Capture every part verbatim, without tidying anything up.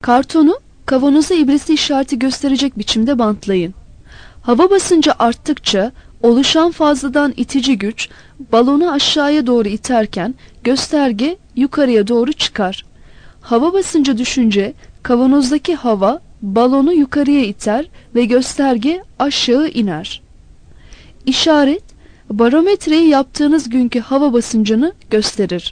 Kartonu kavanoza ibresi işareti gösterecek biçimde bantlayın. Hava basıncı arttıkça oluşan fazladan itici güç balonu aşağıya doğru iterken gösterge yukarıya doğru çıkar. Hava basıncı düşünce kavanozdaki hava balonu yukarıya iter ve gösterge aşağı iner. İşaret, barometreyi yaptığınız günkü hava basıncını gösterir.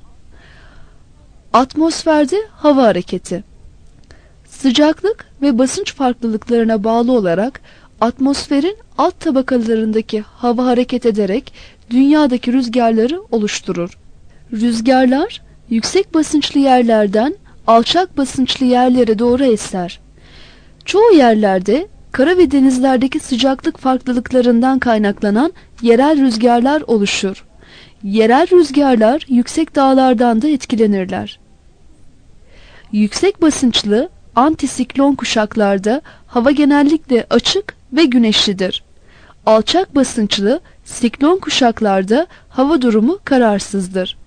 Atmosferde hava hareketi. Sıcaklık ve basınç farklılıklarına bağlı olarak atmosferin alt tabakalarındaki hava hareket ederek dünyadaki rüzgarları oluşturur. Rüzgarlar yüksek basınçlı yerlerden alçak basınçlı yerlere doğru eser. Çoğu yerlerde kara ve denizlerdeki sıcaklık farklılıklarından kaynaklanan yerel rüzgarlar oluşur. Yerel rüzgarlar yüksek dağlardan da etkilenirler. Yüksek basınçlı antisiklon kuşaklarda hava genellikle açık ve güneşlidir. Alçak basınçlı siklon kuşaklarda hava durumu kararsızdır.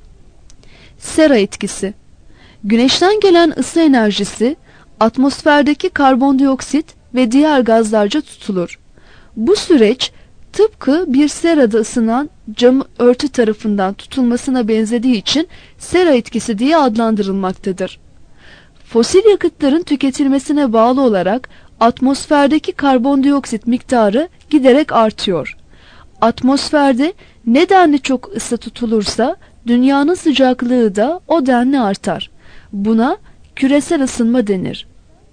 Sera etkisi. Güneşten gelen ısı enerjisi atmosferdeki karbondioksit ve diğer gazlarca tutulur. Bu süreç tıpkı bir serada ısınan cam örtü tarafından tutulmasına benzediği için sera etkisi diye adlandırılmaktadır. Fosil yakıtların tüketilmesine bağlı olarak atmosferdeki karbondioksit miktarı giderek artıyor. Atmosferde ne denli çok ısı tutulursa dünyanın sıcaklığı da o denli artar. Buna küresel ısınma denir.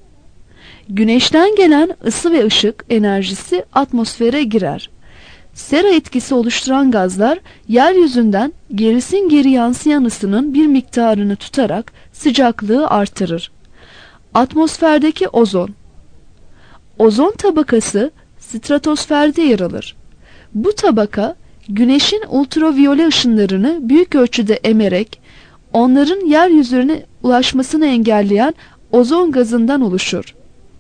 Güneşten gelen ısı ve ışık enerjisi atmosfere girer. Sera etkisi oluşturan gazlar yeryüzünden gerisin geri yansıyan ısının bir miktarını tutarak sıcaklığı artırır. Atmosferdeki ozon. Ozon tabakası stratosferde yer alır. Bu tabaka güneşin ultraviyole ışınlarını büyük ölçüde emerek onların yeryüzüne ulaşmasını engelleyen ozon gazından oluşur.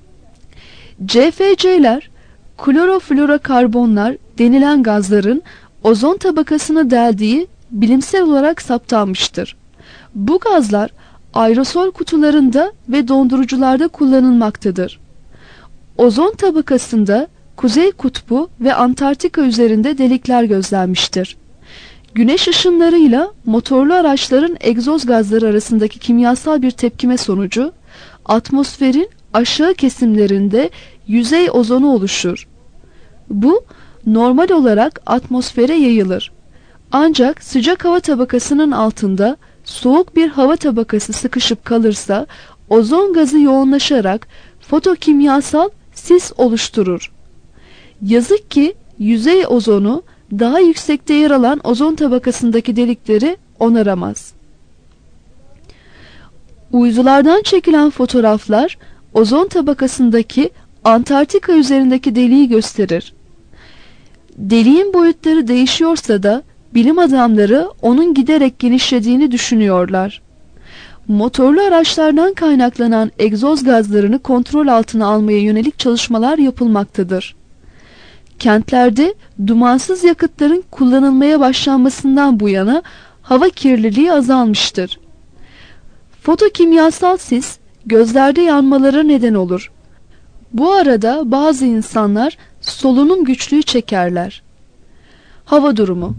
C F C'ler, kloroflorokarbonlar denilen gazların ozon tabakasına deldiği bilimsel olarak saptanmıştır. Bu gazlar aerosol kutularında ve dondurucularda kullanılmaktadır. Ozon tabakasında Kuzey Kutbu ve Antarktika üzerinde delikler gözlenmiştir. Güneş ışınlarıyla motorlu araçların egzoz gazları arasındaki kimyasal bir tepkime sonucu atmosferin aşağı kesimlerinde yüzey ozonu oluşur. Bu normal olarak atmosfere yayılır. Ancak sıcak hava tabakasının altında soğuk bir hava tabakası sıkışıp kalırsa ozon gazı yoğunlaşarak fotokimyasal sis oluşturur. Yazık ki yüzey ozonu daha yüksekte yer alan ozon tabakasındaki delikleri onaramaz. Uydulardan çekilen fotoğraflar ozon tabakasındaki Antarktika üzerindeki deliği gösterir. Deliğin boyutları değişiyorsa da bilim adamları onun giderek genişlediğini düşünüyorlar. Motorlu araçlardan kaynaklanan egzoz gazlarını kontrol altına almaya yönelik çalışmalar yapılmaktadır. Kentlerde dumansız yakıtların kullanılmaya başlanmasından bu yana hava kirliliği azalmıştır. Fotokimyasal sis gözlerde yanmalara neden olur. Bu arada bazı insanlar solunum güçlüğü çekerler. Hava durumu.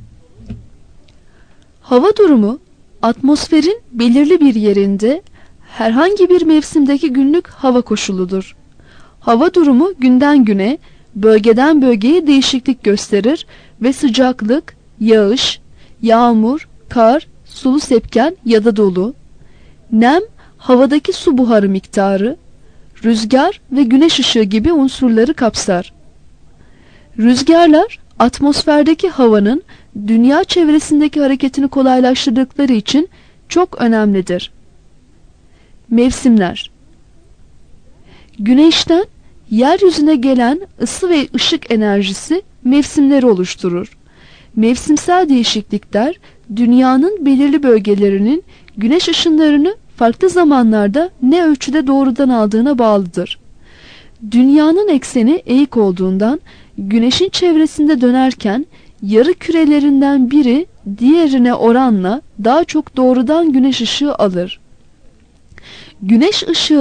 Hava durumu atmosferin belirli bir yerinde herhangi bir mevsimdeki günlük hava koşuludur. Hava durumu günden güne, bölgeden bölgeye değişiklik gösterir ve sıcaklık, yağış, yağmur, kar, sulu sepken ya da dolu, nem, havadaki su buharı miktarı, rüzgar ve güneş ışığı gibi unsurları kapsar. Rüzgarlar atmosferdeki havanın dünya çevresindeki hareketini kolaylaştırdıkları için çok önemlidir. Mevsimler. Güneşten yeryüzüne gelen ısı ve ışık enerjisi mevsimleri oluşturur. Mevsimsel değişiklikler dünyanın belirli bölgelerinin güneş ışınlarını farklı zamanlarda ne ölçüde doğrudan aldığına bağlıdır. Dünyanın ekseni eğik olduğundan güneşin çevresinde dönerken yarı kürelerinden biri diğerine oranla daha çok doğrudan güneş ışığı alır. Güneş ışığının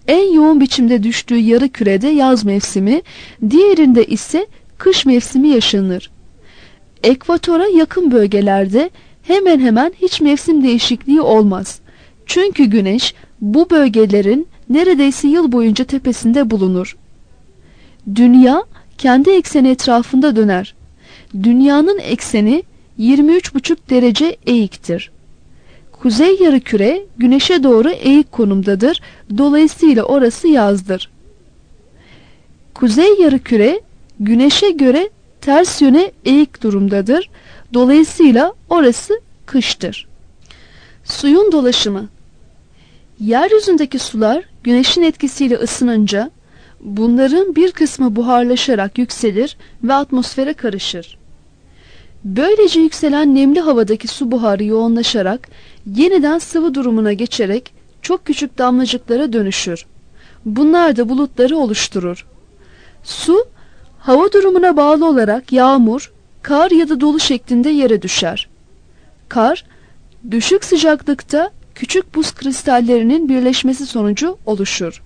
en yoğun biçimde düştüğü yarı kürede yaz mevsimi, diğerinde ise kış mevsimi yaşanır. Ekvatora yakın bölgelerde hemen hemen hiç mevsim değişikliği olmaz. Çünkü güneş bu bölgelerin neredeyse yıl boyunca tepesinde bulunur. Dünya kendi ekseni etrafında döner. Dünyanın ekseni yirmi üç buçuk derece eğiktir. Kuzey yarıküre güneşe doğru eğik konumdadır. Dolayısıyla orası yazdır. Kuzey yarıküre güneşe göre ters yöne eğik durumdadır. Dolayısıyla orası kıştır. Suyun dolaşımı. Yeryüzündeki sular güneşin etkisiyle ısınınca bunların bir kısmı buharlaşarak yükselir ve atmosfere karışır. Böylece yükselen nemli havadaki su buharı yoğunlaşarak yeniden sıvı durumuna geçerek çok küçük damlacıklara dönüşür. Bunlar da bulutları oluşturur. Su, hava durumuna bağlı olarak yağmur, kar ya da dolu şeklinde yere düşer. Kar, düşük sıcaklıkta küçük buz kristallerinin birleşmesi sonucu oluşur.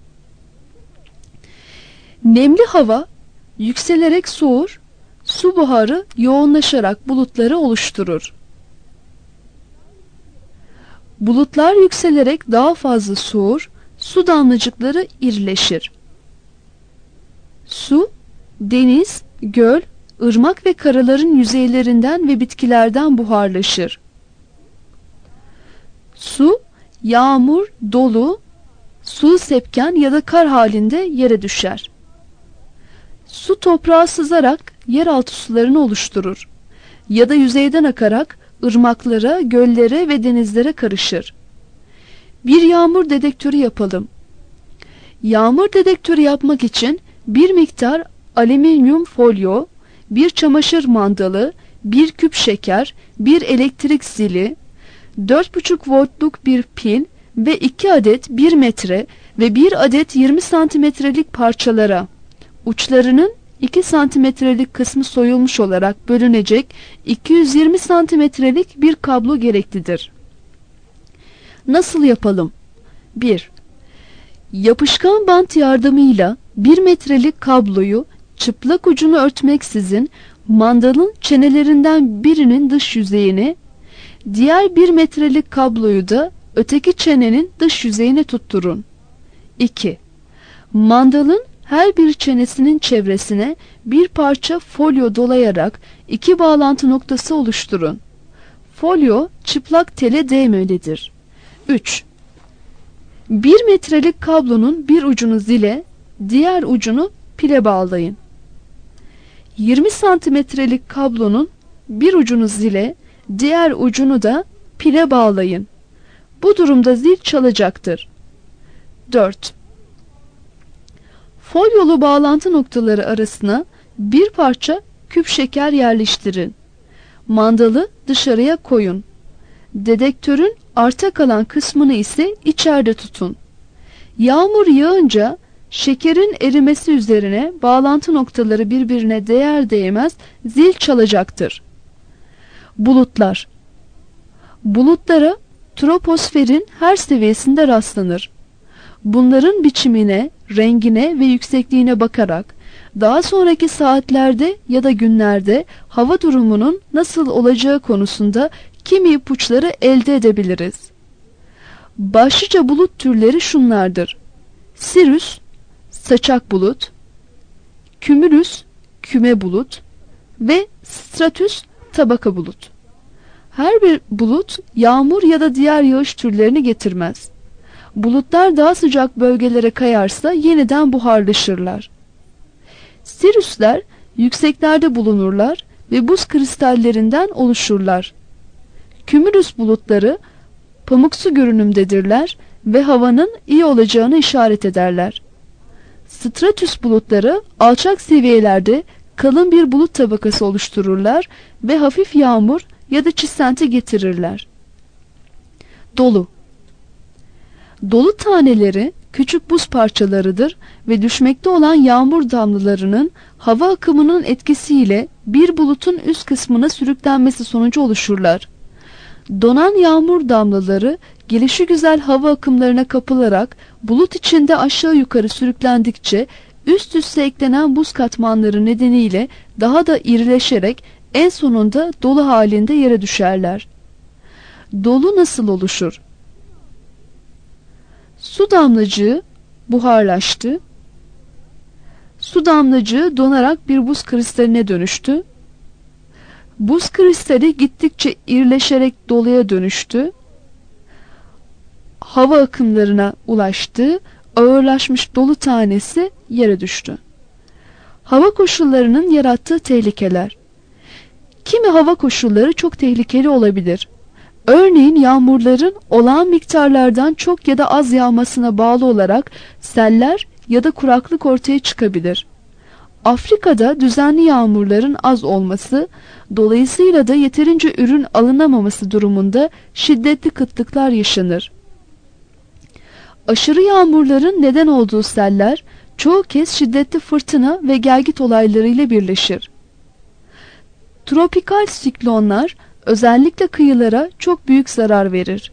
Nemli hava yükselerek soğur, su buharı yoğunlaşarak bulutları oluşturur. Bulutlar yükselerek daha fazla soğur, su damlacıkları irileşir. Su, deniz, göl, ırmak ve karaların yüzeylerinden ve bitkilerden buharlaşır. Su, yağmur, dolu, sulu sepken ya da kar halinde yere düşer. Su toprağa sızarak yeraltı sularını oluşturur ya da yüzeyden akarak ırmaklara, göllere ve denizlere karışır. Bir yağmur dedektörü yapalım. Yağmur dedektörü yapmak için bir miktar alüminyum folyo, bir çamaşır mandalı, bir küp şeker, bir elektrik zili, dört buçuk voltluk bir pil ve iki adet bir metre ve bir adet yirmi santimetrelik parçalara, uçlarının iki santimetrelik kısmı soyulmuş olarak bölünecek iki yüz yirmi santimetrelik bir kablo gereklidir. Nasıl yapalım? bir. Yapışkan bant yardımıyla bir metrelik kabloyu çıplak ucunu örtmeksizin mandalın çenelerinden birinin dış yüzeyine, diğer bir metrelik kabloyu da öteki çenenin dış yüzeyine tutturun. iki. Mandalın her bir çenesinin çevresine bir parça folyo dolayarak iki bağlantı noktası oluşturun. Folyo çıplak tele değmelidir. üç. bir metrelik kablonun bir ucunu zile, diğer ucunu pile bağlayın. yirmi santimetrelik kablonun bir ucunu zile, diğer ucunu da pile bağlayın. Bu durumda zil çalacaktır. dört. Folyolu bağlantı noktaları arasına bir parça küp şeker yerleştirin. Mandalı dışarıya koyun. Dedektörün arta kalan kısmını ise içeride tutun. Yağmur yağınca şekerin erimesi üzerine bağlantı noktaları birbirine değer değmez zil çalacaktır. Bulutlar. Bulutlara troposferin her seviyesinde rastlanır. Bunların biçimine, rengine ve yüksekliğine bakarak daha sonraki saatlerde ya da günlerde hava durumunun nasıl olacağı konusunda kimi ipuçları elde edebiliriz. Başlıca bulut türleri şunlardır: Sirüs, saçak bulut; Kümülüs, küme bulut ve Stratüs, tabaka bulut. Her bir bulut yağmur ya da diğer yağış türlerini getirmez. Bulutlar daha sıcak bölgelere kayarsa yeniden buharlaşırlar. Sirüsler yükseklerde bulunurlar ve buz kristallerinden oluşurlar. Kümülüs bulutları pamuksu görünümdedirler ve havanın iyi olacağını işaret ederler. Stratüs bulutları alçak seviyelerde kalın bir bulut tabakası oluştururlar ve hafif yağmur ya da çisenti getirirler. Dolu. Dolu taneleri küçük buz parçalarıdır ve düşmekte olan yağmur damlalarının hava akımının etkisiyle bir bulutun üst kısmına sürüklenmesi sonucu oluşurlar. Donan yağmur damlaları gelişigüzel hava akımlarına kapılarak bulut içinde aşağı yukarı sürüklendikçe üst üste eklenen buz katmanları nedeniyle daha da irileşerek en sonunda dolu halinde yere düşerler. Dolu nasıl oluşur? Su damlacığı buharlaştı. Su damlacığı donarak bir buz kristaline dönüştü. Buz kristali gittikçe irileşerek doluya dönüştü. Hava akımlarına ulaştı. Ağırlaşmış dolu tanesi yere düştü. Hava koşullarının yarattığı tehlikeler. Kimi hava koşulları çok tehlikeli olabilir. Örneğin yağmurların olağan miktarlardan çok ya da az yağmasına bağlı olarak seller ya da kuraklık ortaya çıkabilir. Afrika'da düzenli yağmurların az olması, dolayısıyla da yeterince ürün alınamaması durumunda şiddetli kıtlıklar yaşanır. Aşırı yağmurların neden olduğu seller çoğu kez şiddetli fırtına ve gelgit olaylarıyla birleşir. Tropikal siklonlar özellikle kıyılara çok büyük zarar verir.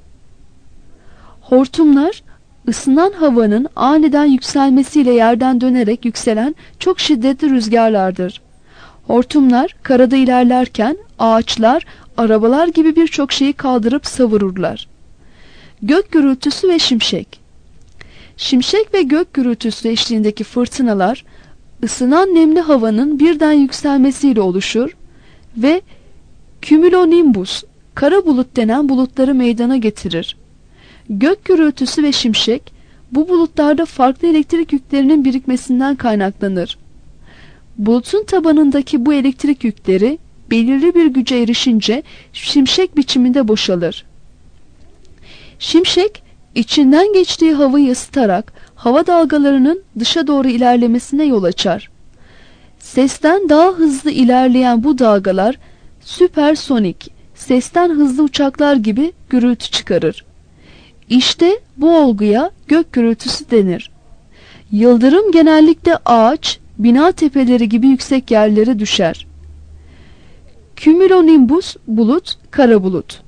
Hortumlar, ısınan havanın aniden yükselmesiyle yerden dönerek yükselen çok şiddetli rüzgarlardır. Hortumlar karada ilerlerken ağaçlar, arabalar gibi birçok şeyi kaldırıp savururlar. Gök gürültüsü ve şimşek. Şimşek ve gök gürültüsü eşliğindeki fırtınalar, ısınan nemli havanın birden yükselmesiyle oluşur ve cumulonimbus, kara bulut denen bulutları meydana getirir. Gök gürültüsü ve şimşek, bu bulutlarda farklı elektrik yüklerinin birikmesinden kaynaklanır. Bulutun tabanındaki bu elektrik yükleri belirli bir güce erişince şimşek biçiminde boşalır. Şimşek, içinden geçtiği havayı ısıtarak hava dalgalarının dışa doğru ilerlemesine yol açar. Sesten daha hızlı ilerleyen bu dalgalar süpersonik, sesten hızlı uçaklar gibi gürültü çıkarır. İşte bu olguya gök gürültüsü denir. Yıldırım genellikle ağaç, bina tepeleri gibi yüksek yerlere düşer. Cumulonimbus bulut, kara bulut.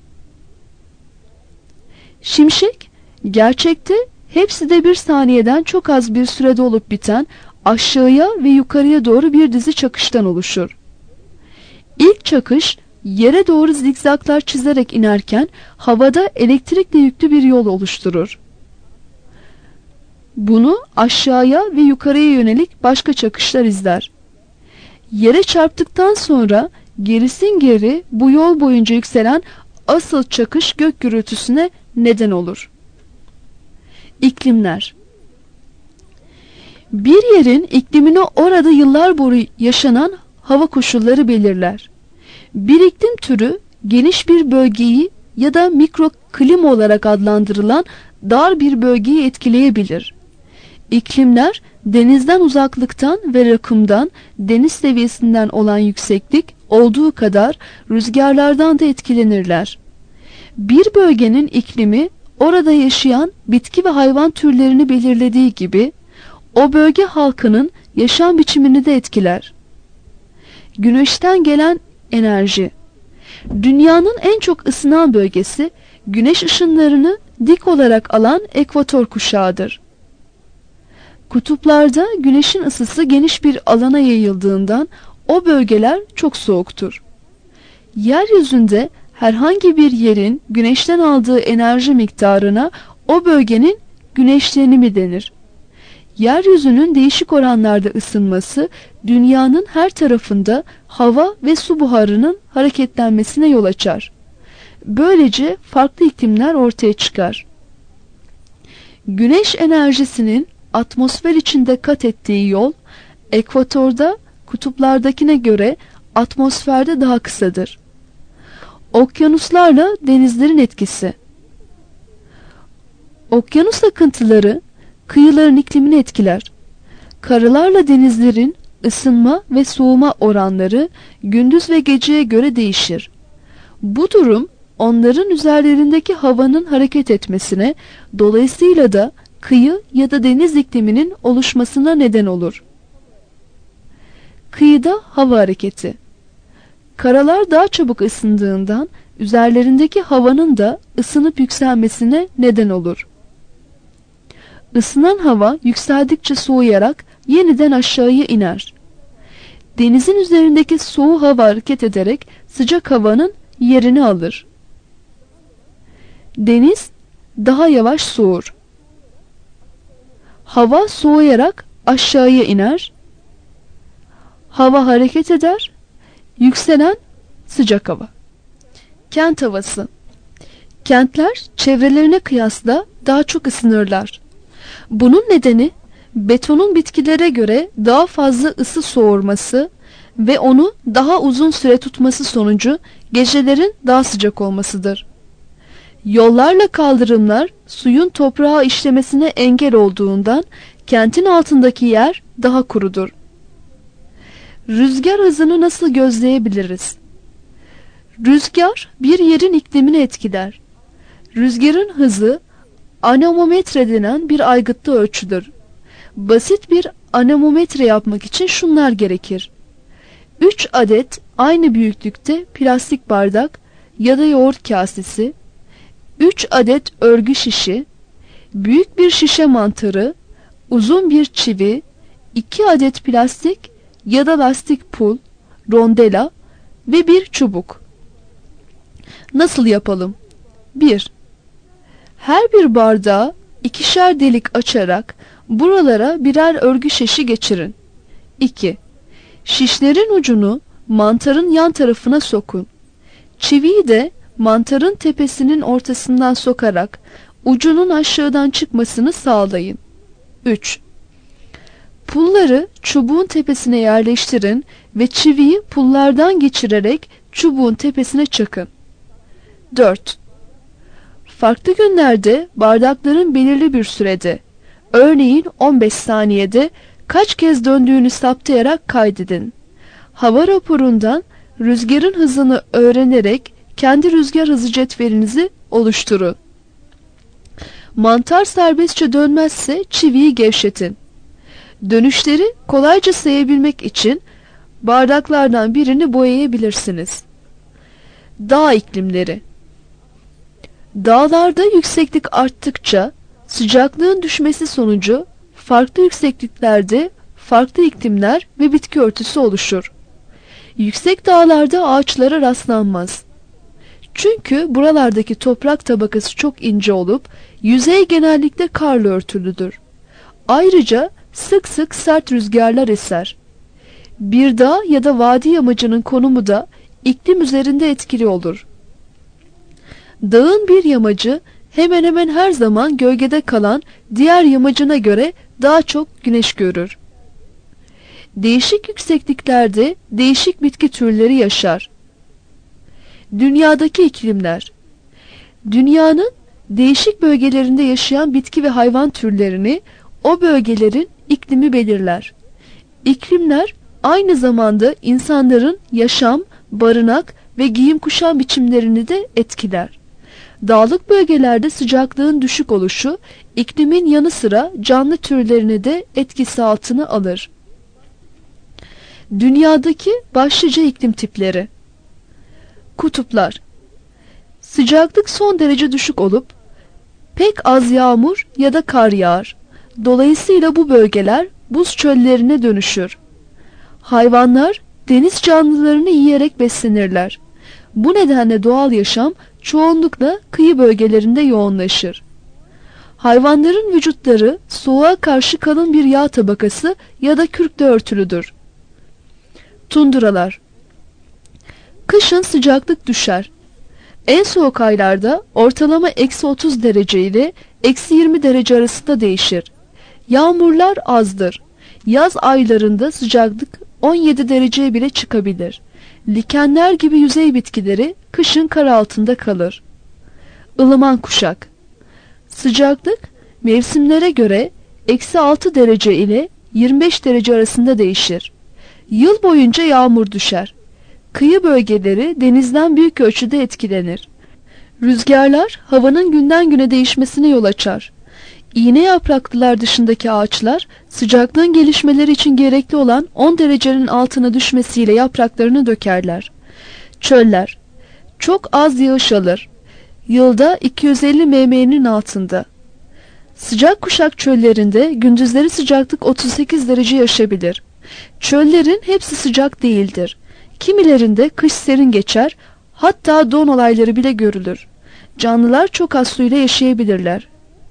Şimşek, gerçekte hepsi de bir saniyeden çok az bir sürede olup biten aşağıya ve yukarıya doğru bir dizi çakıştan oluşur. İlk çakış yere doğru zikzaklar çizerek inerken havada elektrikle yüklü bir yol oluşturur. Bunu aşağıya ve yukarıya yönelik başka çakışlar izler. Yere çarptıktan sonra gerisin geri bu yol boyunca yükselen asıl çakış gök gürültüsüne neden olur. İklimler. Bir yerin iklimini orada yıllar boyu yaşanan hava koşulları belirler. Bir iklim türü geniş bir bölgeyi ya da mikroklima olarak adlandırılan dar bir bölgeyi etkileyebilir. İklimler denizden uzaklıktan ve rakımdan, deniz seviyesinden olan yükseklik olduğu kadar rüzgarlardan da etkilenirler. Bir bölgenin iklimi orada yaşayan bitki ve hayvan türlerini belirlediği gibi o bölge halkının yaşam biçimini de etkiler. Güneşten gelen enerji. Dünyanın en çok ısınan bölgesi güneş ışınlarını dik olarak alan ekvator kuşağıdır. Kutuplarda güneşin ısısı geniş bir alana yayıldığından o bölgeler çok soğuktur. Yeryüzünde herhangi bir yerin güneşten aldığı enerji miktarına o bölgenin güneşlenimi denir. Yeryüzünün değişik oranlarda ısınması dünyanın her tarafında hava ve su buharının hareketlenmesine yol açar. Böylece farklı iklimler ortaya çıkar. Güneş enerjisinin atmosfer içinde kat ettiği yol, ekvatorda kutuplardakine göre atmosferde daha kısadır. Okyanuslarla denizlerin etkisi. Okyanus akıntıları kıyıların iklimini etkiler. Karalarla denizlerin ısınma ve soğuma oranları gündüz ve geceye göre değişir. Bu durum onların üzerlerindeki havanın hareket etmesine, dolayısıyla da kıyı ya da deniz ikliminin oluşmasına neden olur. Kıyıda hava hareketi. Karalar daha çabuk ısındığından üzerlerindeki havanın da ısınıp yükselmesine neden olur. Isınan hava yükseldikçe soğuyarak yeniden aşağıya iner. Denizin üzerindeki soğuk hava hareket ederek sıcak havanın yerini alır. Deniz daha yavaş soğur. Hava soğuyarak aşağıya iner. Hava hareket eder. Yükselen sıcak hava. Kent havası. Kentler çevrelerine kıyasla daha çok ısınırlar. Bunun nedeni betonun bitkilere göre daha fazla ısı soğurması ve onu daha uzun süre tutması sonucu gecelerin daha sıcak olmasıdır. Yollarla kaldırımlar suyun toprağa işlemesine engel olduğundan kentin altındaki yer daha kurudur. Rüzgar hızını nasıl gözleyebiliriz? Rüzgar bir yerin iklimini etkiler. Rüzgarın hızı anemometre denen bir aygıtlı ölçüdür. Basit bir anemometre yapmak için şunlar gerekir. üç adet aynı büyüklükte plastik bardak ya da yoğurt kasesi, üç adet örgü şişi, büyük bir şişe mantarı, uzun bir çivi, iki adet plastik ya da lastik pul, rondela ve bir çubuk. Nasıl yapalım? bir. Her bir bardağa ikişer delik açarak buralara birer örgü şişi geçirin. iki. Şişlerin ucunu mantarın yan tarafına sokun. Çiviyi de mantarın tepesinin ortasından sokarak ucunun aşağıdan çıkmasını sağlayın. üç. Pulları çubuğun tepesine yerleştirin ve çiviyi pullardan geçirerek çubuğun tepesine çakın. dört. Farklı günlerde bardakların belirli bir sürede, örneğin on beş saniyede kaç kez döndüğünü saptayarak kaydedin. Hava raporundan rüzgarın hızını öğrenerek kendi rüzgar hızı cetvelinizi oluşturun. Mantar serbestçe dönmezse çiviyi gevşetin. Dönüşleri kolayca sayabilmek için bardaklardan birini boyayabilirsiniz. Dağ iklimleri. Dağlarda yükseklik arttıkça sıcaklığın düşmesi sonucu farklı yüksekliklerde farklı iklimler ve bitki örtüsü oluşur. Yüksek dağlarda ağaçlara rastlanmaz. Çünkü buralardaki toprak tabakası çok ince olup yüzey genellikle karla örtülüdür. Ayrıca sık sık sert rüzgarlar eser. Bir dağ ya da vadi yamacının konumu da iklim üzerinde etkili olur. Dağın bir yamacı hemen hemen her zaman gölgede kalan diğer yamacına göre daha çok güneş görür. Değişik yüksekliklerde değişik bitki türleri yaşar. Dünyadaki iklimler. Dünyanın değişik bölgelerinde yaşayan bitki ve hayvan türlerini o bölgelerin iklimi belirler. İklimler aynı zamanda insanların yaşam, barınak ve giyim kuşam biçimlerini de etkiler. Dağlık bölgelerde sıcaklığın düşük oluşu iklimin yanı sıra canlı türlerini de etkisi altına alır. Dünyadaki başlıca iklim tipleri. Kutuplar. Sıcaklık son derece düşük olup pek az yağmur ya da kar yağar. Dolayısıyla bu bölgeler buz çöllerine dönüşür. Hayvanlar deniz canlılarını yiyerek beslenirler. Bu nedenle doğal yaşam çoğunlukla kıyı bölgelerinde yoğunlaşır. Hayvanların vücutları soğuğa karşı kalın bir yağ tabakası ya da kürkle örtülüdür. Tundralar. Kışın sıcaklık düşer. En soğuk aylarda ortalama eksi otuz derece ile eksi yirmi derece arasında değişir. Yağmurlar azdır. Yaz aylarında sıcaklık on yedi dereceye bile çıkabilir. Likenler gibi yüzey bitkileri kışın kar altında kalır. Ilıman kuşak. Sıcaklık mevsimlere göre eksi altı derece ile yirmi beş derece arasında değişir. Yıl boyunca yağmur düşer. Kıyı bölgeleri denizden büyük ölçüde etkilenir. Rüzgarlar havanın günden güne değişmesine yol açar. İğne yapraklılar dışındaki ağaçlar sıcaklığın gelişmeleri için gerekli olan on derecenin altına düşmesiyle yapraklarını dökerler. Çöller. Çok az yağış alır. Yılda iki yüz elli mm'nin altında. Sıcak kuşak çöllerinde gündüzleri sıcaklık otuz sekiz derece yaşayabilir. Çöllerin hepsi sıcak değildir. Kimilerinde kış serin geçer, hatta don olayları bile görülür. Canlılar çok az suyla yaşayabilirler.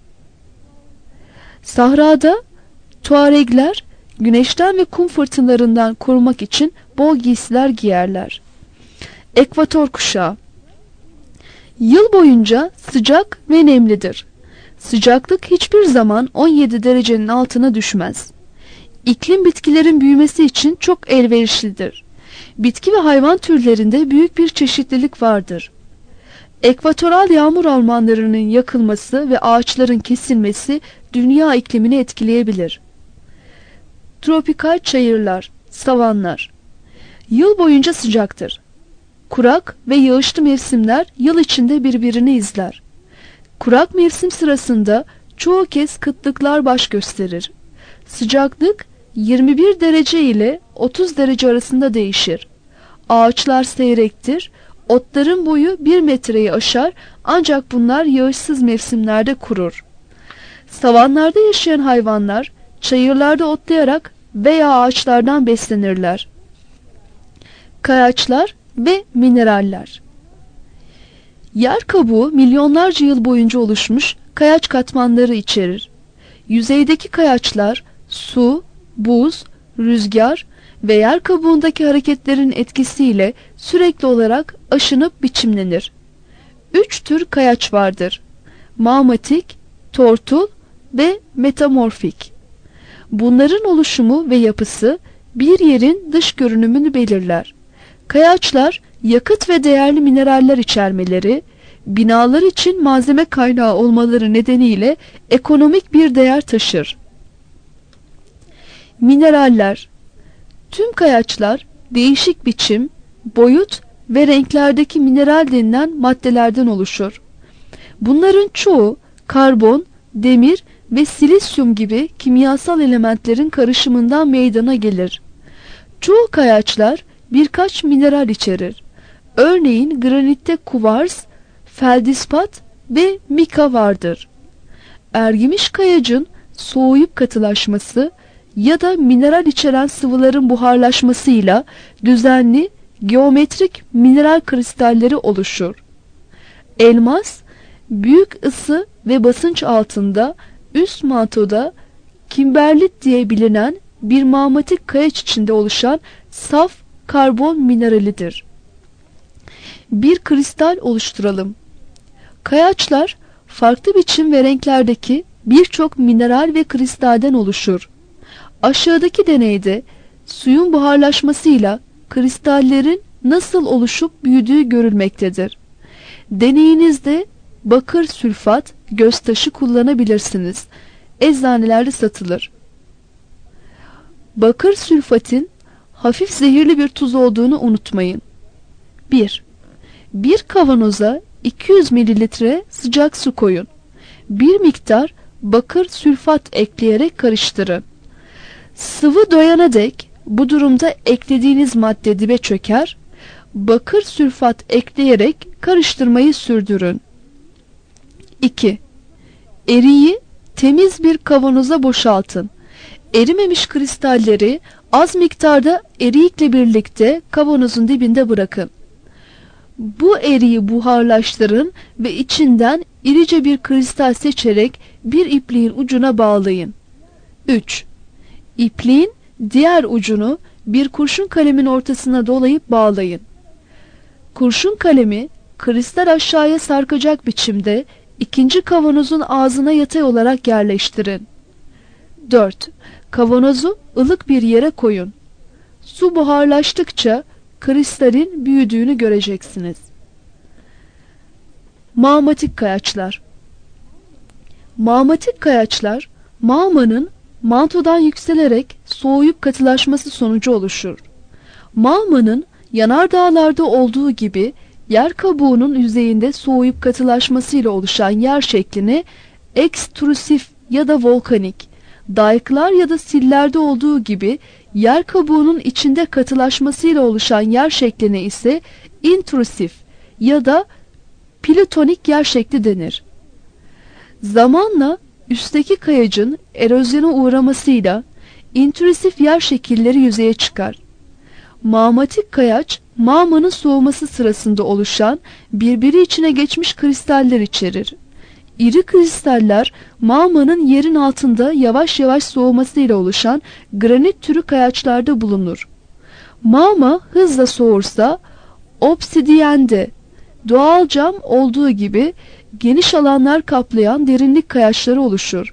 Sahrada Tuaregler güneşten ve kum fırtınalarından korumak için bol giysiler giyerler. Ekvator kuşağı yıl boyunca sıcak ve nemlidir. Sıcaklık hiçbir zaman on yedi derecenin altına düşmez. İklim bitkilerin büyümesi için çok elverişlidir. Bitki ve hayvan türlerinde büyük bir çeşitlilik vardır. Ekvatoral yağmur ormanlarının yakılması ve ağaçların kesilmesi dünya iklimini etkileyebilir. Tropikal çayırlar, savanlar yıl boyunca sıcaktır. Kurak ve yağışlı mevsimler yıl içinde birbirini izler. Kurak mevsim sırasında çoğu kez kıtlıklar baş gösterir. Sıcaklık yirmi bir derece ile otuz derece arasında değişir. Ağaçlar seyrektir, otların boyu bir metreyi aşar, ancak bunlar yağışsız mevsimlerde kurur. Savanlarda yaşayan hayvanlar çayırlarda otlayarak veya ağaçlardan beslenirler. Kayaçlar ve mineraller. Yer kabuğu milyonlarca yıl boyunca oluşmuş kayaç katmanları içerir. Yüzeydeki kayaçlar su, buz, rüzgar ve yer kabuğundaki hareketlerin etkisiyle sürekli olarak aşınıp biçimlenir. Üç tür kayaç vardır: mağmatik, tortul ve metamorfik. Bunların oluşumu ve yapısı bir yerin dış görünümünü belirler. Kayaçlar yakıt ve değerli mineraller içermeleri, binalar için malzeme kaynağı olmaları nedeniyle ekonomik bir değer taşır. Mineraller. Tüm kayaçlar değişik biçim, boyut ve renklerdeki mineral denilen maddelerden oluşur. Bunların çoğu karbon, demir ve silisyum gibi kimyasal elementlerin karışımından meydana gelir. Çoğu kayaçlar birkaç mineral içerir. Örneğin granitte kuvars, feldispat ve mika vardır. Ergimiş kayacın soğuyup katılaşması ya da mineral içeren sıvıların buharlaşmasıyla düzenli geometrik mineral kristalleri oluşur. Elmas, büyük ısı ve basınç altında üst mantoda kimberlit diye bilinen bir mağmatik kayaç içinde oluşan saf karbon mineralidir. Bir kristal oluşturalım. Kayaçlar farklı biçim ve renklerdeki birçok mineral ve kristalden oluşur. Aşağıdaki deneyde suyun buharlaşmasıyla kristallerin nasıl oluşup büyüdüğü görülmektedir. Deneyinizde bakır sülfat, göztaşı kullanabilirsiniz. Eczanelerde satılır. Bakır sülfatin hafif zehirli bir tuz olduğunu unutmayın. bir. Bir kavanoza iki yüz mililitre sıcak su koyun. Bir miktar bakır sülfat ekleyerek karıştırın. Sıvı doyana dek bu durumda eklediğiniz madde dibe çöker. Bakır sülfat ekleyerek karıştırmayı sürdürün. iki. Eriği temiz bir kavanoza boşaltın. Erimemiş kristalleri az miktarda erikle birlikte kavanozun dibinde bırakın. Bu eriği buharlaştırın ve içinden irice bir kristal seçerek bir ipliğin ucuna bağlayın. üç. İpliğin diğer ucunu bir kurşun kalemin ortasına dolayıp bağlayın. Kurşun kalemi kristal aşağıya sarkacak biçimde ikinci kavanozun ağzına yatay olarak yerleştirin. dört. Kavanozu ılık bir yere koyun. Su buharlaştıkça kristalin büyüdüğünü göreceksiniz. Mağmatik kayaçlar. Mağmatik kayaçlar mağmanın mantodan yükselerek soğuyup katılaşması sonucu oluşur. Mağmanın yanardağlarda olduğu gibi yer kabuğunun yüzeyinde soğuyup katılaşmasıyla oluşan yer şekline ekstrusif ya da volkanik, dayıklar ya da sillerde olduğu gibi yer kabuğunun içinde katılaşmasıyla oluşan yer şekline ise intrusif ya da plütonik yer şekli denir. Zamanla üstteki kayacın erozyona uğramasıyla intrüsif yer şekilleri yüzeye çıkar. Mağmatik kayaç, mağmanın soğuması sırasında oluşan birbiri içine geçmiş kristaller içerir. İri kristaller mağmanın yerin altında yavaş yavaş soğumasıyla oluşan granit türü kayaçlarda bulunur. Mağma hızla soğursa obsidiyende doğal cam olduğu gibi geniş alanlar kaplayan derinlik kayaçları oluşur.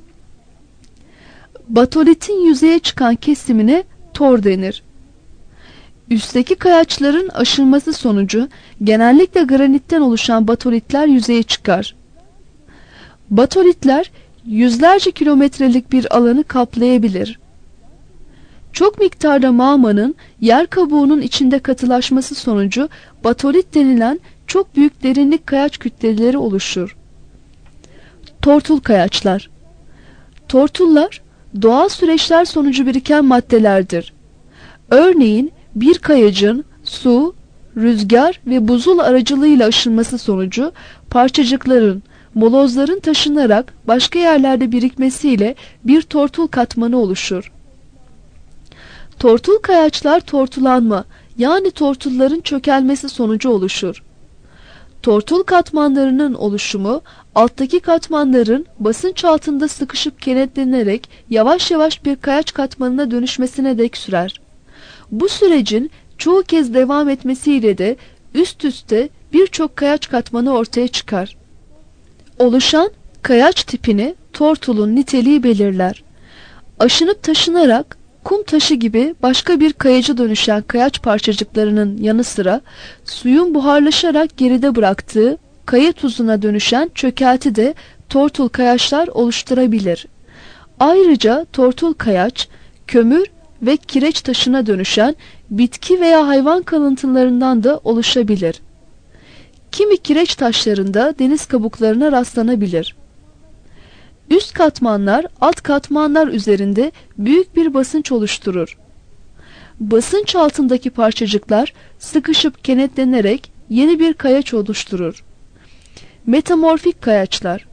Batolitin yüzeye çıkan kesimine tor denir. Üstteki kayaçların aşınması sonucu genellikle granitten oluşan batolitler yüzeye çıkar. Batolitler yüzlerce kilometrelik bir alanı kaplayabilir. Çok miktarda mağmanın yer kabuğunun içinde katılaşması sonucu batolit denilen çok büyük derinlik kayaç kütleleri oluşur. Tortul kayaçlar. Tortullar doğal süreçler sonucu biriken maddelerdir. Örneğin bir kayacın su, rüzgar ve buzul aracılığıyla aşınması sonucu parçacıkların, molozların taşınarak başka yerlerde birikmesiyle bir tortul katmanı oluşur. Tortul kayaçlar tortulanma yani tortulların çökelmesi sonucu oluşur. Tortul katmanlarının oluşumu alttaki katmanların basınç altında sıkışıp kenetlenerek yavaş yavaş bir kayaç katmanına dönüşmesine dek sürer. Bu sürecin çoğu kez devam etmesiyle de üst üste birçok kayaç katmanı ortaya çıkar. Oluşan kayaç tipini tortulun niteliği belirler. Aşınıp taşınarak kum taşı gibi başka bir kayaca dönüşen kayaç parçacıklarının yanı sıra suyun buharlaşarak geride bıraktığı kaya tuzuna dönüşen çökelti de tortul kayaçlar oluşturabilir. Ayrıca tortul kayaç, kömür ve kireç taşına dönüşen bitki veya hayvan kalıntılarından da oluşabilir. Kimi kireç taşlarında deniz kabuklarına rastlanabilir. Üst katmanlar alt katmanlar üzerinde büyük bir basınç oluşturur. Basınç altındaki parçacıklar sıkışıp kenetlenerek yeni bir kayaç oluşturur. Metamorfik kayaçlar.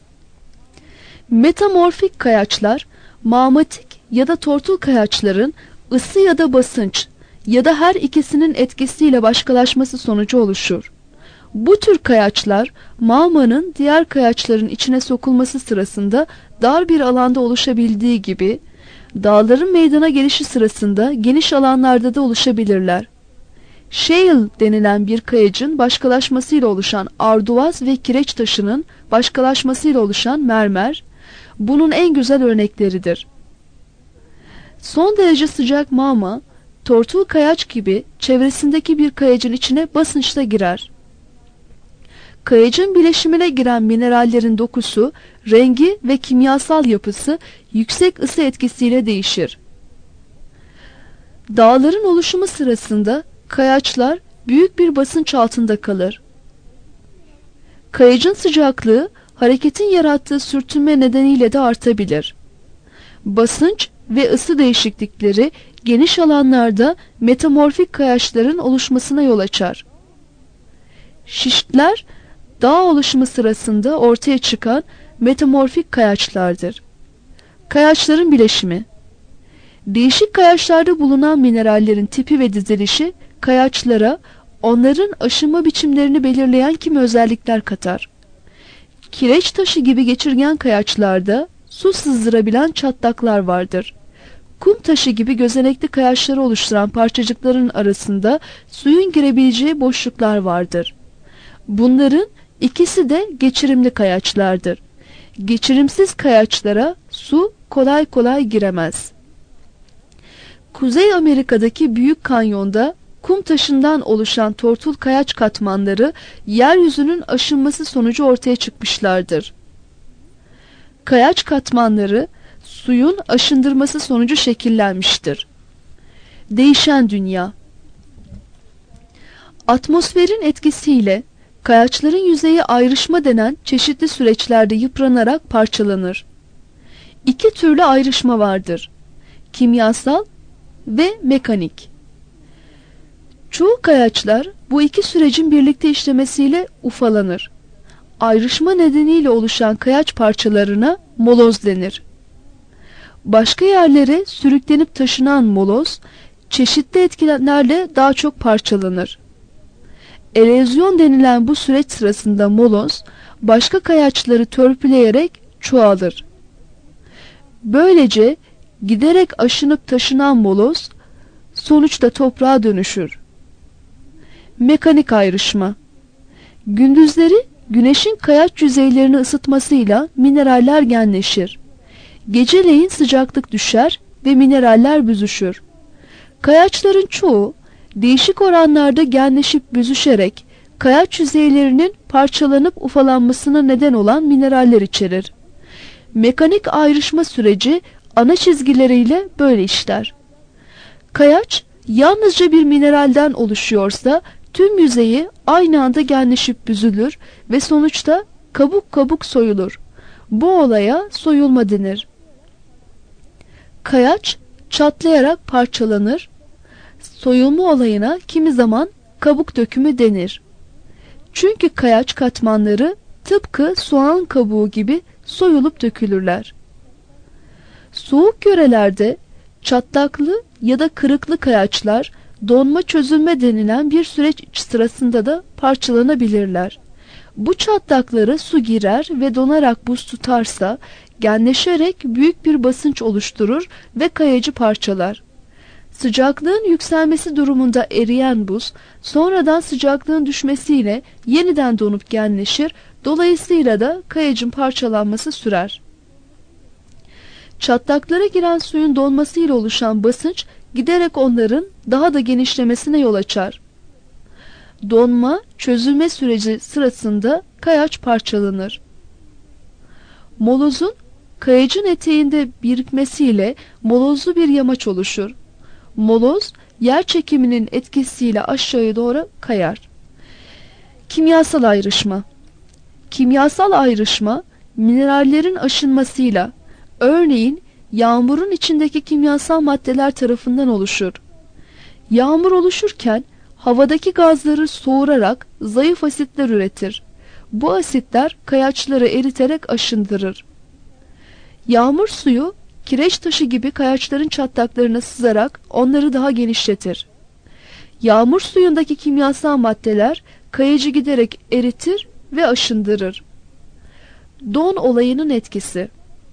Metamorfik kayaçlar mağmatik ya da tortul kayaçların ısı ya da basınç ya da her ikisinin etkisiyle başkalaşması sonucu oluşur. Bu tür kayaçlar mağmanın diğer kayaçların içine sokulması sırasında dar bir alanda oluşabildiği gibi dağların meydana gelişi sırasında geniş alanlarda da oluşabilirler. Shale denilen bir kayacın başkalaşmasıyla oluşan arduvaz ve kireç taşının başkalaşmasıyla oluşan mermer bunun en güzel örnekleridir. Son derece sıcak mağma tortul kayaç gibi çevresindeki bir kayacın içine basınçla girer. Kayacın bileşimine giren minerallerin dokusu, rengi ve kimyasal yapısı yüksek ısı etkisiyle değişir. Dağların oluşumu sırasında kayaçlar büyük bir basınç altında kalır. Kayacın sıcaklığı hareketin yarattığı sürtünme nedeniyle de artabilir. Basınç ve ısı değişiklikleri geniş alanlarda metamorfik kayaçların oluşmasına yol açar. Şiştler dağ oluşumu sırasında ortaya çıkan metamorfik kayaçlardır. Kayaçların bileşimi. Değişik kayaçlarda bulunan minerallerin tipi ve dizilişi kayaçlara onların aşınma biçimlerini belirleyen kimi özellikler katar. Kireç taşı gibi geçirgen kayaçlarda su sızdırabilen çatlaklar vardır. Kum taşı gibi gözenekli kayaçları oluşturan parçacıkların arasında suyun girebileceği boşluklar vardır. Bunların ikisi de geçirimli kayaçlardır. Geçirimsiz kayaçlara su kolay kolay giremez. Kuzey Amerika'daki Büyük Kanyon'da kum taşından oluşan tortul kayaç katmanları yeryüzünün aşınması sonucu ortaya çıkmışlardır. Kayaç katmanları suyun aşındırması sonucu şekillenmiştir. Değişen dünya. Atmosferin etkisiyle kayaçların yüzeyi ayrışma denen çeşitli süreçlerde yıpranarak parçalanır. İki türlü ayrışma vardır: kimyasal ve mekanik. Çoğu kayaçlar bu iki sürecin birlikte işlemesiyle ufalanır. Ayrışma nedeniyle oluşan kayaç parçalarına moloz denir. Başka yerlere sürüklenip taşınan moloz, çeşitli etkenlerle daha çok parçalanır. Erozyon denilen bu süreç sırasında moloz, başka kayaçları törpüleyerek çoğalır. Böylece giderek aşınıp taşınan moloz, sonuçta toprağa dönüşür. Mekanik ayrışma. Gündüzleri güneşin kayaç yüzeylerini ısıtmasıyla mineraller genleşir. Geceleyin sıcaklık düşer ve mineraller büzüşür. Kayaçların çoğu değişik oranlarda genleşip büzüşerek kayaç yüzeylerinin parçalanıp ufalanmasına neden olan mineraller içerir. Mekanik ayrışma süreci ana çizgileriyle böyle işler. Kayaç yalnızca bir mineralden oluşuyorsa tüm yüzeyi aynı anda genleşip büzülür ve sonuçta kabuk kabuk soyulur. Bu olaya soyulma denir. Kayaç çatlayarak parçalanır. Soyulma olayına kimi zaman kabuk dökümü denir. Çünkü kayaç katmanları tıpkı soğan kabuğu gibi soyulup dökülürler. Soğuk yörelerde çatlaklı ya da kırıklı kayaçlar donma çözülme denilen bir süreç sırasında da parçalanabilirler. Bu çatlaklara su girer ve donarak buz tutarsa genleşerek büyük bir basınç oluşturur ve kayacı parçalar. Sıcaklığın yükselmesi durumunda eriyen buz sonradan sıcaklığın düşmesiyle yeniden donup genleşir, dolayısıyla da kayacın parçalanması sürer. Çatlaklara giren suyun donmasıyla oluşan basınç giderek onların daha da genişlemesine yol açar. Donma, çözülme süreci sırasında kayaç parçalanır. Molozun kayacın eteğinde birikmesiyle molozlu bir yamaç oluşur. Moloz, yer çekiminin etkisiyle aşağıya doğru kayar. Kimyasal ayrışma. Kimyasal ayrışma, minerallerin aşınmasıyla, örneğin yağmurun içindeki kimyasal maddeler tarafından oluşur. Yağmur oluşurken havadaki gazları soğurarak zayıf asitler üretir. Bu asitler kayaçları eriterek aşındırır. Yağmur suyu kireç taşı gibi kayaçların çatlaklarına sızarak onları daha genişletir. Yağmur suyundaki kimyasal maddeler kayacı giderek eritir ve aşındırır. Don olayının etkisi.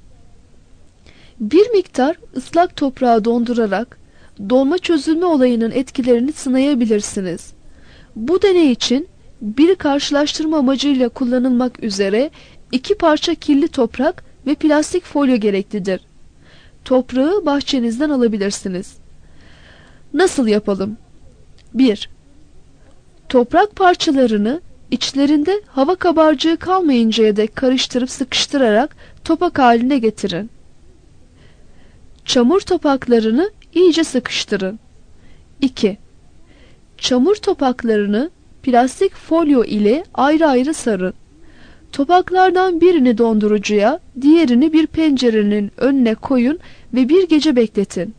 Bir miktar ıslak toprağı dondurarak donma çözülme olayının etkilerini sınayabilirsiniz. Bu deney için bir karşılaştırma amacıyla kullanılmak üzere iki parça kirli toprak ve plastik folyo gereklidir. Toprağı bahçenizden alabilirsiniz. Nasıl yapalım? bir. Toprak parçalarını içlerinde hava kabarcığı kalmayıncaya dek karıştırıp sıkıştırarak topak haline getirin. Çamur topaklarını iyice sıkıştırın. iki. Çamur topaklarını plastik folyo ile ayrı ayrı sarın. Topaklardan birini dondurucuya, diğerini bir pencerenin önüne koyun ve bir gece bekletin.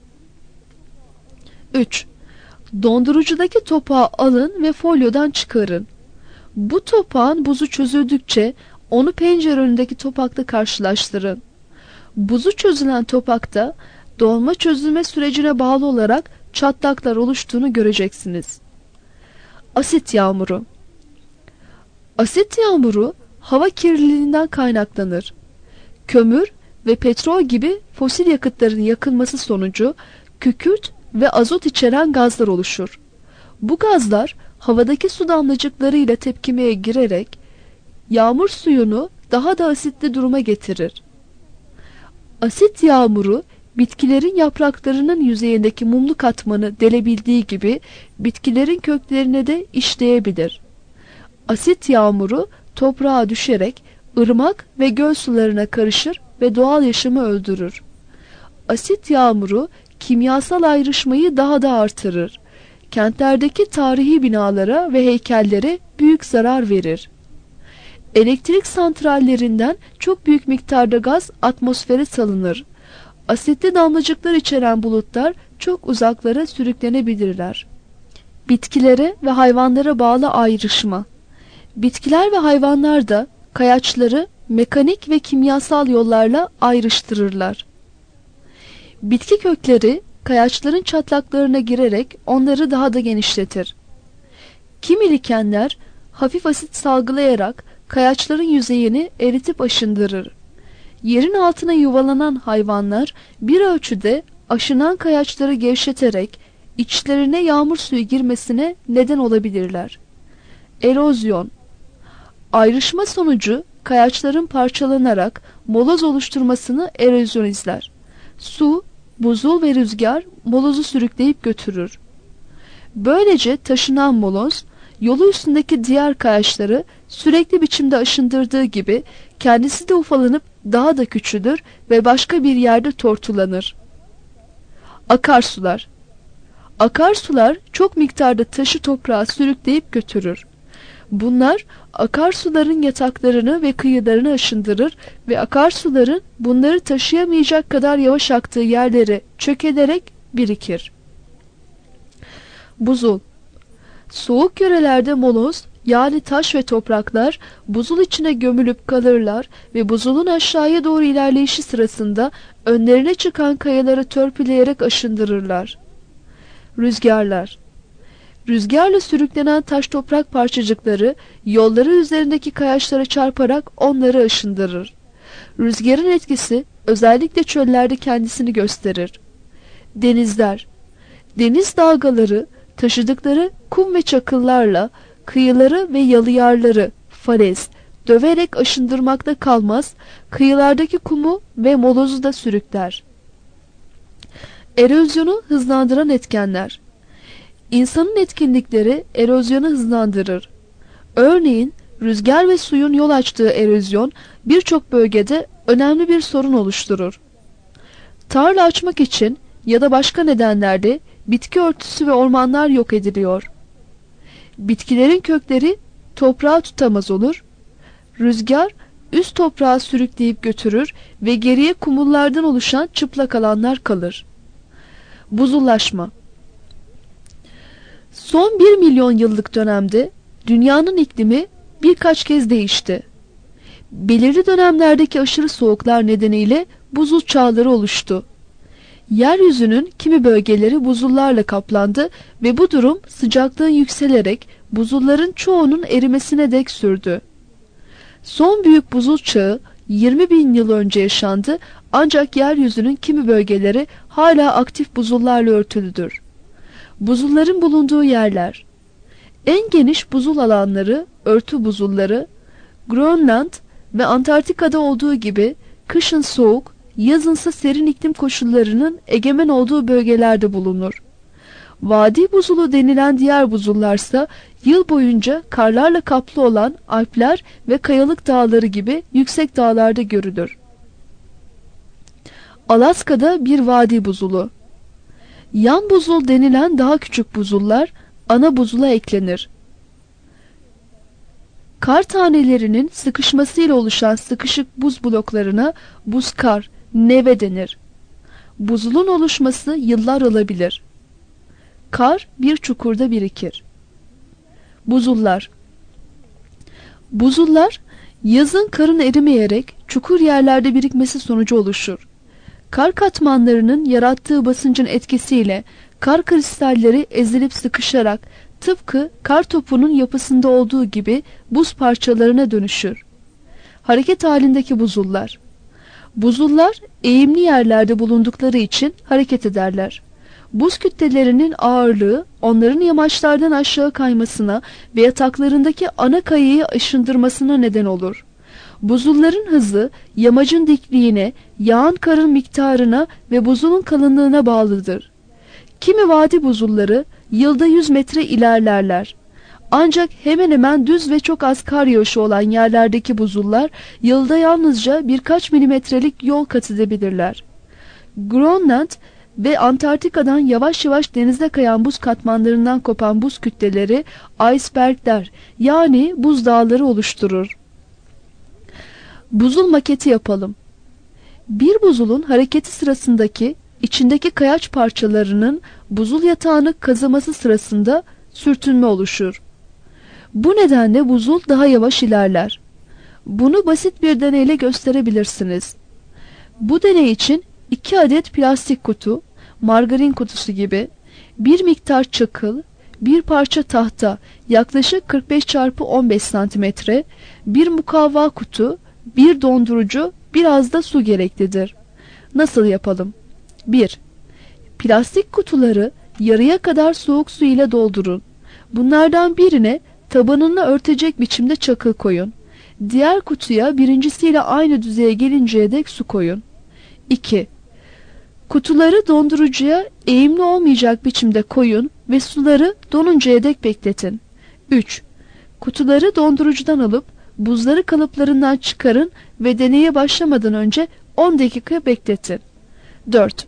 üç. Dondurucudaki topağı alın ve folyodan çıkarın. Bu topağın buzu çözüldükçe onu pencere önündeki topakla karşılaştırın. Buzu çözülen topakta donma çözülme sürecine bağlı olarak çatlaklar oluştuğunu göreceksiniz. Asit yağmuru. Asit yağmuru hava kirliliğinden kaynaklanır. Kömür ve petrol gibi fosil yakıtların yakılması sonucu kükürt ve azot içeren gazlar oluşur. Bu gazlar havadaki su damlacıkları ile tepkimeye girerek yağmur suyunu daha da asitli duruma getirir. Asit yağmuru bitkilerin yapraklarının yüzeyindeki mumlu katmanı delebildiği gibi bitkilerin köklerine de işleyebilir. Asit yağmuru toprağa düşerek ırmak ve göl sularına karışır ve doğal yaşamı öldürür. Asit yağmuru kimyasal ayrışmayı daha da artırır. Kentlerdeki tarihi binalara ve heykellere büyük zarar verir. Elektrik santrallerinden çok büyük miktarda gaz atmosfere salınır. Asitli damlacıklar içeren bulutlar çok uzaklara sürüklenebilirler. Bitkilere ve hayvanlara bağlı ayrışma. Bitkiler ve hayvanlar da kayaçları mekanik ve kimyasal yollarla ayrıştırırlar. Bitki kökleri kayaçların çatlaklarına girerek onları daha da genişletir. Kimi likenler hafif asit salgılayarak kayaçların yüzeyini eritip aşındırır. Yerin altına yuvalanan hayvanlar bir ölçüde aşınan kayaçları gevşeterek içlerine yağmur suyu girmesine neden olabilirler. Erozyon. Ayrışma sonucu kayaçların parçalanarak moloz oluşturmasını erozyon izler. Su, buzul ve rüzgar molozu sürükleyip götürür. Böylece taşınan moloz yolu üstündeki diğer kayaçları sürekli biçimde aşındırdığı gibi kendisi de ufalanıp daha da küçülür ve başka bir yerde tortulanır. Akarsular. Akarsular çok miktarda taşı toprağa sürükleyip götürür. Bunlar akarsuların yataklarını ve kıyılarını aşındırır ve akarsuların bunları taşıyamayacak kadar yavaş aktığı yerleri çökelerek birikir. Buzul. Soğuk yörelerde moloz yani taş ve topraklar buzul içine gömülüp kalırlar ve buzulun aşağıya doğru ilerleyişi sırasında önlerine çıkan kayaları törpüleyerek aşındırırlar. Rüzgarlar. Rüzgarla sürüklenen taş toprak parçacıkları yolları üzerindeki kayaçlara çarparak onları aşındırır. Rüzgarın etkisi özellikle çöllerde kendisini gösterir. Denizler. Deniz dalgaları taşıdıkları kum ve çakıllarla kıyıları ve yalıyarları falez döverek aşındırmakta kalmaz, kıyılardaki kumu ve molozu da sürükler. Erozyonu hızlandıran etkenler. İnsanın etkinlikleri erozyonu hızlandırır. Örneğin rüzgar ve suyun yol açtığı erozyon birçok bölgede önemli bir sorun oluşturur. Tarla açmak için ya da başka nedenlerle bitki örtüsü ve ormanlar yok ediliyor. Bitkilerin kökleri toprağı tutamaz olur. Rüzgar üst toprağı sürükleyip götürür ve geriye kumullardan oluşan çıplak alanlar kalır. Buzullaşma. Son bir milyon yıllık dönemde dünyanın iklimi birkaç kez değişti. Belirli dönemlerdeki aşırı soğuklar nedeniyle buzul çağları oluştu. Yeryüzünün kimi bölgeleri buzullarla kaplandı ve bu durum sıcaklığın yükselerek buzulların çoğunun erimesine dek sürdü. Son büyük buzul çağı yirmi bin yıl önce yaşandı, ancak yeryüzünün kimi bölgeleri hala aktif buzullarla örtülüdür. Buzulların bulunduğu yerler. En geniş buzul alanları, örtü buzulları, Grönland ve Antarktika'da olduğu gibi kışın soğuk, yazınsa serin iklim koşullarının egemen olduğu bölgelerde bulunur. Vadi buzulu denilen diğer buzullarsa yıl boyunca karlarla kaplı olan Alpler ve Kayalık Dağları gibi yüksek dağlarda görülür. Alaska'da bir vadi buzulu. Yan buzul denilen daha küçük buzullar ana buzula eklenir. Kar tanelerinin sıkışmasıyla oluşan sıkışık buz bloklarına buzkar, neve denir. Buzulun oluşması yıllar alabilir. Kar bir çukurda birikir. Buzullar. Buzullar yazın karın erimeyerek çukur yerlerde birikmesi sonucu oluşur. Kar katmanlarının yarattığı basıncın etkisiyle kar kristalleri ezilip sıkışarak tıpkı kar topunun yapısında olduğu gibi buz parçalarına dönüşür. Hareket halindeki buzullar. Buzullar eğimli yerlerde bulundukları için hareket ederler. Buz kütlelerinin ağırlığı onların yamaçlardan aşağı kaymasına ve yataklarındaki ana kayayı aşındırmasına neden olur. Buzulların hızı yamacın dikliğine, yağan karın miktarına ve buzulun kalınlığına bağlıdır. Kimi vadi buzulları yılda yüz metre ilerlerler. Ancak hemen hemen düz ve çok az kar yağışı olan yerlerdeki buzullar yılda yalnızca birkaç milimetrelik yol kat edebilirler. Grönland ve Antarktika'dan yavaş yavaş denize kayan buz katmanlarından kopan buz kütleleri icebergler yani buz dağları oluşturur. Buzul maketi yapalım. Bir buzulun hareketi sırasındaki içindeki kayaç parçalarının buzul yatağını kazıması sırasında sürtünme oluşur. Bu nedenle buzul daha yavaş ilerler. Bunu basit bir deneyle gösterebilirsiniz. Bu deney için iki adet plastik kutu, margarin kutusu gibi, bir miktar çakıl, bir parça tahta yaklaşık kırk beş çarpı on beş santimetre, bir mukavva kutu, bir dondurucu, biraz da su gereklidir. Nasıl yapalım? bir. Plastik kutuları yarıya kadar soğuk su ile doldurun. Bunlardan birine tabanını örtecek biçimde çakıl koyun. Diğer kutuya birincisiyle aynı düzeye gelinceye dek su koyun. iki. Kutuları dondurucuya eğimli olmayacak biçimde koyun ve suları donuncaya dek bekletin. üç. Kutuları dondurucudan alıp buzları kalıplarından çıkarın ve deneye başlamadan önce on dakika bekletin. dört.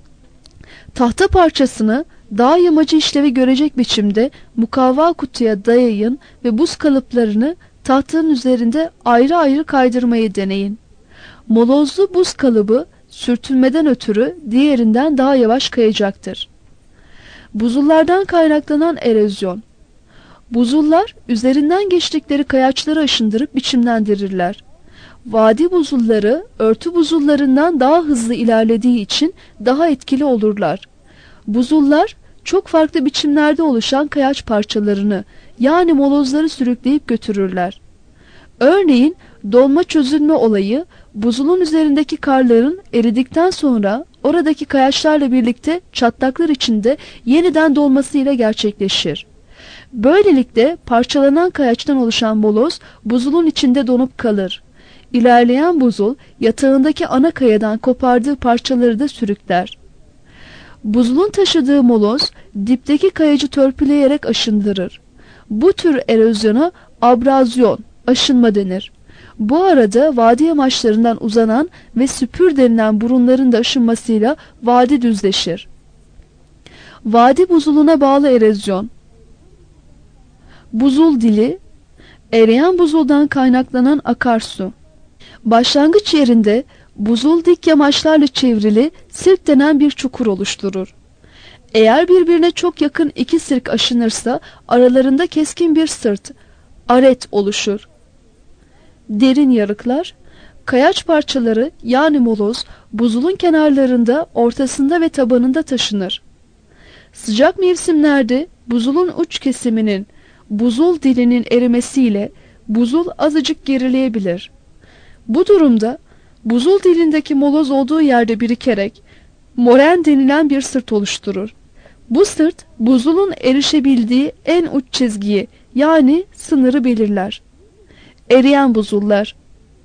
Tahta parçasını dağ yamacı işlevi görecek biçimde mukavva kutuya dayayın ve buz kalıplarını tahtanın üzerinde ayrı ayrı kaydırmayı deneyin. Molozlu buz kalıbı sürtünmeden ötürü diğerinden daha yavaş kayacaktır. Buzullardan kaynaklanan erozyon. Buzullar üzerinden geçtikleri kayaçları aşındırıp biçimlendirirler. Vadi buzulları örtü buzullarından daha hızlı ilerlediği için daha etkili olurlar. Buzullar çok farklı biçimlerde oluşan kayaç parçalarını yani molozları sürükleyip götürürler. Örneğin donma çözülme olayı buzulun üzerindeki karların eridikten sonra oradaki kayaçlarla birlikte çatlaklar içinde yeniden dolmasıyla gerçekleşir. Böylelikle parçalanan kayaçtan oluşan moloz buzulun içinde donup kalır. İlerleyen buzul yatağındaki ana kayadan kopardığı parçaları da sürükler. Buzulun taşıdığı moloz dipteki kayacı törpüleyerek aşındırır. Bu tür erozyona abrazyon, aşınma denir. Bu arada vadi yamaçlarından uzanan ve süpür denilen burunların da aşınmasıyla vadi düzleşir. Vadi buzuluna bağlı erozyon. Buzul dili, eriyen buzuldan kaynaklanan akarsu. Başlangıç yerinde buzul dik yamaçlarla çevrili sirk denen bir çukur oluşturur. Eğer birbirine çok yakın iki sirk aşınırsa aralarında keskin bir sırt, aret oluşur. Derin yarıklar, kayaç parçaları yani moloz buzulun kenarlarında, ortasında ve tabanında taşınır. Sıcak mevsimlerde buzulun uç kesiminin, buzul dilinin erimesiyle buzul azıcık gerileyebilir. Bu durumda buzul dilindeki moloz olduğu yerde birikerek moren denilen bir sırt oluşturur. Bu sırt buzulun erişebildiği en uç çizgiyi yani sınırı belirler. Eriyen buzullar.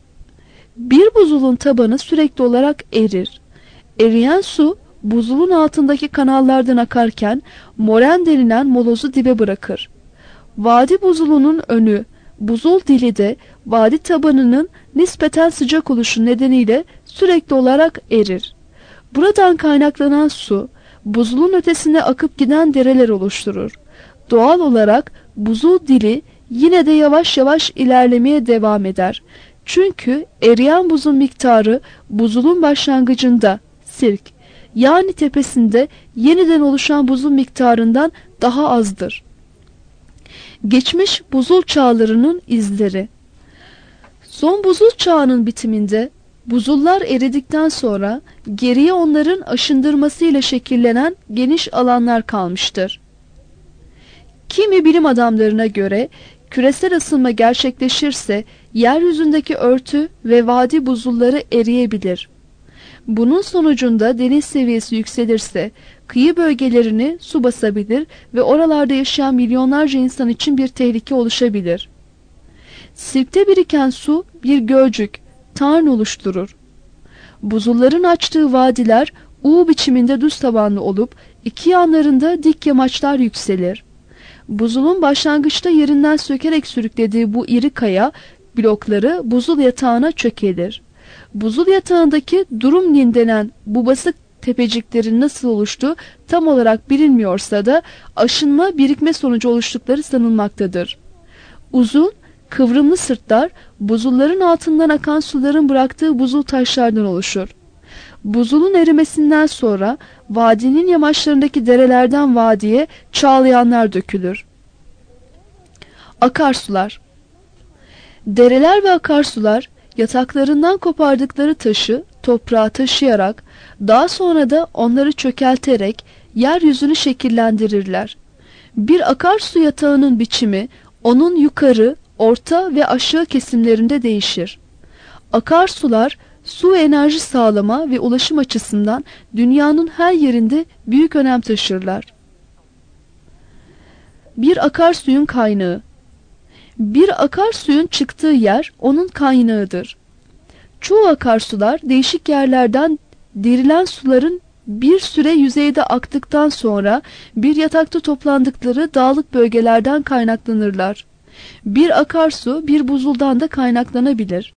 Bir buzulun tabanı sürekli olarak erir. Eriyen su buzulun altındaki kanallardan akarken moren denilen molozu dibe bırakır. Vadi buzulunun önü, buzul dili de vadi tabanının nispeten sıcak oluşu nedeniyle sürekli olarak erir. Buradan kaynaklanan su, buzulun ötesine akıp giden dereler oluşturur. Doğal olarak buzul dili yine de yavaş yavaş ilerlemeye devam eder. Çünkü eriyen buzun miktarı buzulun başlangıcında sirk yani tepesinde yeniden oluşan buzun miktarından daha azdır. Geçmiş buzul çağlarının izleri. Son buzul çağının bitiminde buzullar eridikten sonra geriye onların aşındırmasıyla şekillenen geniş alanlar kalmıştır. Kimi bilim adamlarına göre küresel ısınma gerçekleşirse yeryüzündeki örtü ve vadi buzulları eriyebilir. Bunun sonucunda deniz seviyesi yükselirse kıyı bölgelerini su basabilir ve oralarda yaşayan milyonlarca insan için bir tehlike oluşabilir. Sirkte biriken su bir gölcük, tarn oluşturur. Buzulların açtığı vadiler U biçiminde düz tabanlı olup iki yanlarında dik yamaçlar yükselir. Buzulun başlangıçta yerinden sökerek sürüklediği bu iri kaya blokları buzul yatağına çökelir. Buzul yatağındaki durum nin denen bu basık tepeciklerin nasıl oluştuğu tam olarak bilinmiyorsa da aşınma birikme sonucu oluştukları sanılmaktadır. Uzun, kıvrımlı sırtlar buzulların altından akan suların bıraktığı buzul taşlardan oluşur. Buzulun erimesinden sonra vadinin yamaçlarındaki derelerden vadiye çağlayanlar dökülür. Akarsular. Dereler ve akarsular yataklarından kopardıkları taşı toprağa taşıyarak, daha sonra da onları çökelterek yeryüzünü şekillendirirler. Bir akarsu yatağının biçimi onun yukarı, orta ve aşağı kesimlerinde değişir. Akarsular su ve enerji sağlama ve ulaşım açısından dünyanın her yerinde büyük önem taşırlar. Bir akarsuyun kaynağı. Bir akarsuyun çıktığı yer onun kaynağıdır. Çoğu akarsular değişik yerlerden derilen suların bir süre yüzeyde aktıktan sonra bir yatakta toplandıkları dağlık bölgelerden kaynaklanırlar. Bir akarsu bir buzuldan da kaynaklanabilir.